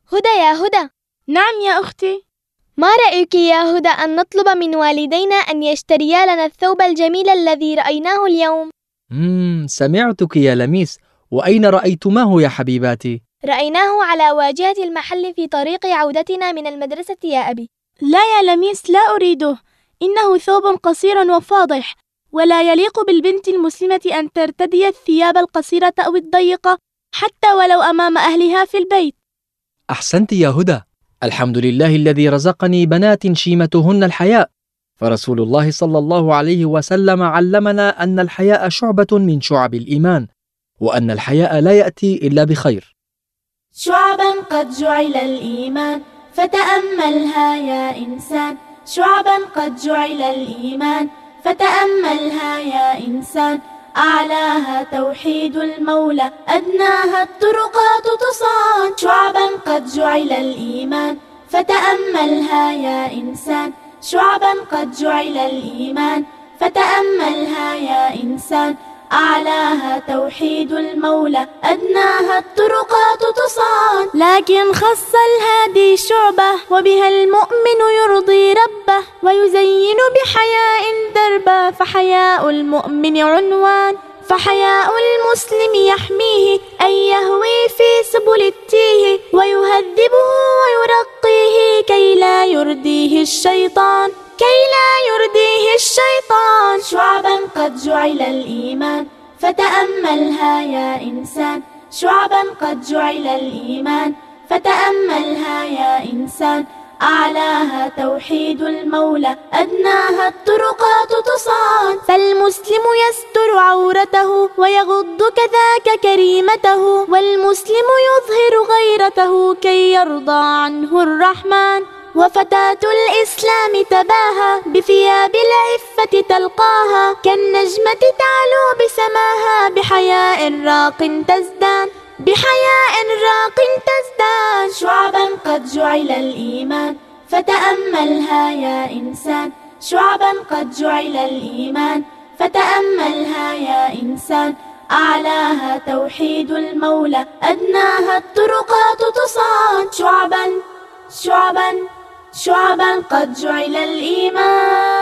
هدى يا هدى. نعم يا أختي. ما رأيك يا هدى أن نطلب من والدينا أن يشتريا لنا الثوب الجميل الذي رأيناه اليوم؟ سمعتك يا لميس، وأين رأيتماه يا حبيباتي؟ رأيناه على واجهة المحل في طريق عودتنا من المدرسة يا أبي. لا يا لميس، لا أريده، إنه ثوب قصير وفاضح، ولا يليق بالبنت المسلمة أن ترتدي الثياب القصيرة أو الضيقة حتى ولو أمام أهلها في البيت. أحسنت يا هدى، الحمد لله الذي رزقني بنات شيمتهن الحياء، فرسول الله صلى الله عليه وسلم علمنا أن الحياء شعبة من شعب الإيمان، وأن الحياء لا يأتي إلا بخير. شعبا قد جعل الإيمان فتأملها يا إنسان، شعبا قد جعل الإيمان فتأملها يا إنسان، أعلاها توحيد المولى أدناها الطرقات تصان. شعبا قد جعل الإيمان فتأملها يا إنسان، شعبا قد جعل الإيمان فتأملها يا إنسان، أعلاها توحيد المولى أدناها الطرقات تصان. لكن خص الهادي شعبة وبها المؤمن يرضي ربه، ويزين بحياء دربه، فحياء المؤمن عنوان، فحياء المسلم يحميه أن يهوي في سبل التيه، ويهذبه ويرقيه كي لا يرديه الشيطان، كي لا يرديه الشيطان. شعبا قد جعل الإيمان فتأملها يا إنسان، شعبا قد جعل الإيمان فتأملها يا إنسان، أعلاها توحيد المولى أدناها الطرقات تصان. فالمسلم يستر عورته ويغض كذاك كريمته، والمسلم يظهر غيرته كي يرضى عنه الرحمن. وفتاة الإسلام تباهى بثياب العفة تلقاها، كالنجمة تعلو بسماها، بحياء راق تزدان، بحياء راق تزدان. شعبا قد جعل الإيمان فتأملها يا إنسان، شعبا قد جعل الإيمان فتأملها يا إنسان، أعلاها توحيد المولى أدناها الطرقات تصان. شعبا شعبا شعبا قد جعل الإيمان.